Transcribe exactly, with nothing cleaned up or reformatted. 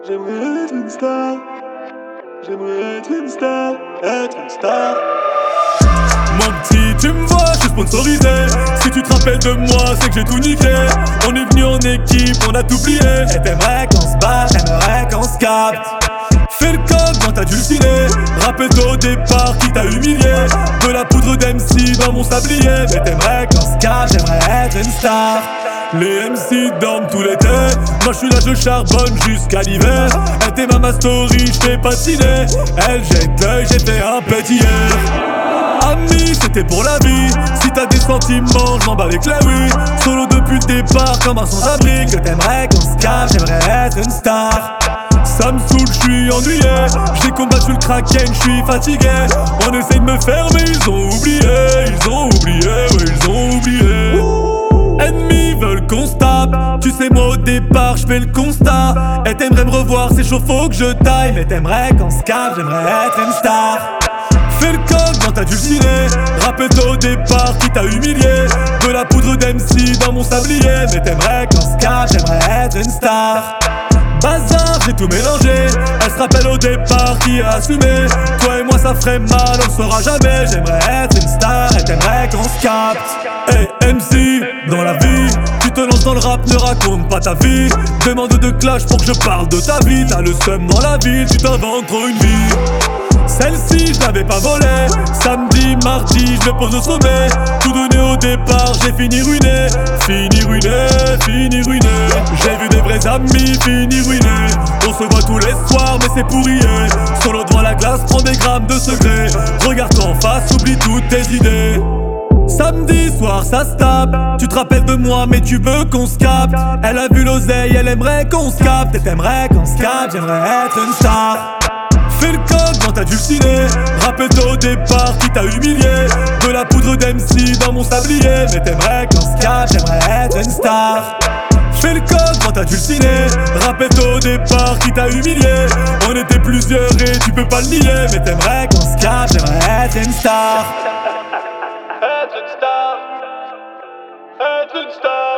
J'aimerais être une star. J'aimerais être une star. Être une star. Mon petit, tu me vois, je suis sponsorisé. Si tu te rappelles de moi, c'est que j'ai tout niqué. On est venu en équipe, on a tout plié. Et t'aimerais qu'on se bat, t'aimerais qu'on se capte. Fais le coq quand t'as dû le ciné. Rappelle-toi au départ qui t'a humilié. De la poudre d'M C dans mon sablier. Mais t'aimerais qu'on se capte, j'aimerais être une star. Les M C dorment tout l'été. Moi je suis là, je charbonne jusqu'à l'hiver. Elle t'aime à ma story, j'fais pas de ciné. Elle jette l'œil, j'ai fait un petit hier. Ami, c'était pour la vie. Si t'as des sentiments, je m'en bats avec la oui. Solo depuis le départ, comme un sans-abri. Que t'aimerais qu'on se calme, j'aimerais être une star. Ça me saoule, j'suis ennuyé. J'ai combattu le kraken, j'suis fatigué. On essaye de me faire mais ils ont oublié. Ils ont oublié, ouais ils ont oublié. Ennemis veulent qu'on se tape. Tu sais moi au départ j'fais le constat. Et t'aimerais me revoir, c'est chaud, faut que je taille. Mais t'aimerais qu'on se calme, j'aimerais être une star. Fais le coq quand t'as dû le ciné. Rappelle-toi au départ qui t'a humilié. De la poudre d'M C dans mon sablier. Mais t'aimerais qu'on se calme, j'aimerais être une star. Bazar, j'ai tout mélangé. Elle se rappelle au départ qui a assumé. Toi et moi ça ferait mal, on le saura jamais. J'aimerais être une star et t'aimerais qu'on se capte. Hey M C, dans la vie, tu te lances dans le rap, ne raconte pas ta vie. Demande de clash pour que je parle de ta vie. T'as le seum dans la ville, tu t'inventes trop une vie. Celle-ci je l'avais pas volée. Samedi, mardi, je me pose au sommet. Tout donné au départ, j'ai fini ruiné. Fini ruiné, fini ruiné. J'ai vu des vrais amis, fini ruiné. On se voit tous les soirs, mais c'est pourri. Solo devant la glace, prends des grammes de secret. Regarde-toi en face, oublie toutes tes idées. Samedi soir ça se tape. Tu te rappelles de moi mais tu veux qu'on se capte. Elle a vu l'oseille, elle aimerait qu'on se capte. Et t'aimerais qu'on se capte, j'aimerais être une star. Fais le coq quand t'as dû le ciné. Rappelle-toi au départ qui t'a humilié. De la poudre d'M C dans mon sablier. Mais t'aimerais qu'on se capte, j'aimerais être une star. Fais le coq quand t'as dû le ciné. Rappelle-toi au départ qui t'a humilié. On était plusieurs et tu peux pas le nier. Mais t'aimerais qu'on se capte, j'aimerais être une star. Être une star. Être une star.